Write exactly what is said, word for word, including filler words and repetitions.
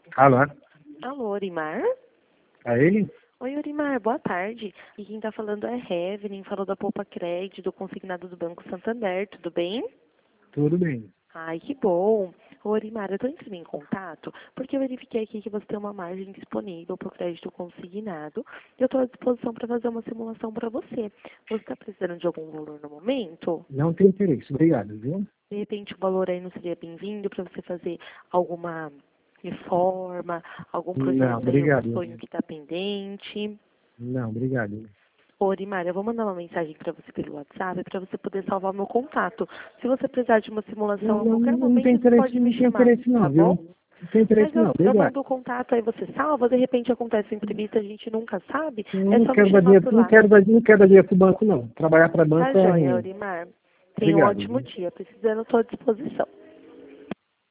Alô? Alô, Orimar? É ele? Oi, Orimar, boa tarde. E quem tá falando é Heaven, falou da Poupa Crédito, do consignado do Banco Santander, tudo bem? Tudo bem. Ai, que bom. Ô, Orimar, eu tô entrando em contato porque eu verifiquei aqui que você tem uma margem disponível para o crédito consignado e eu estou à disposição para fazer uma simulação para você. Você está precisando de algum valor no momento? Não tem interesse, obrigado, viu? De repente o valor aí não seria bem-vindo para você fazer alguma reforma, algum Não, projeto aí, algum obrigado. sonho que está pendente? Não, obrigado. Ô, Orimar, eu vou mandar uma mensagem para você pelo WhatsApp para você poder salvar o meu contato. Se você precisar de uma simulação Não, a não, qualquer não tem momento, você interesse, pode me não tem chamar, interesse tá não, viu? bom? Não tem Mas interesse não, eu, eu obrigado. mando o contato, aí você salva, de repente acontece um imprevisto, a gente nunca sabe, Eu é não só me quero dar chamar dinheiro, por não lá. quero dar, não quero dar dinheiro pro banco não. Trabalhar para Tá banco é joia, ruim. Orimar. Tenha um Obrigado, ótimo viu? dia. Precisando, estou à disposição.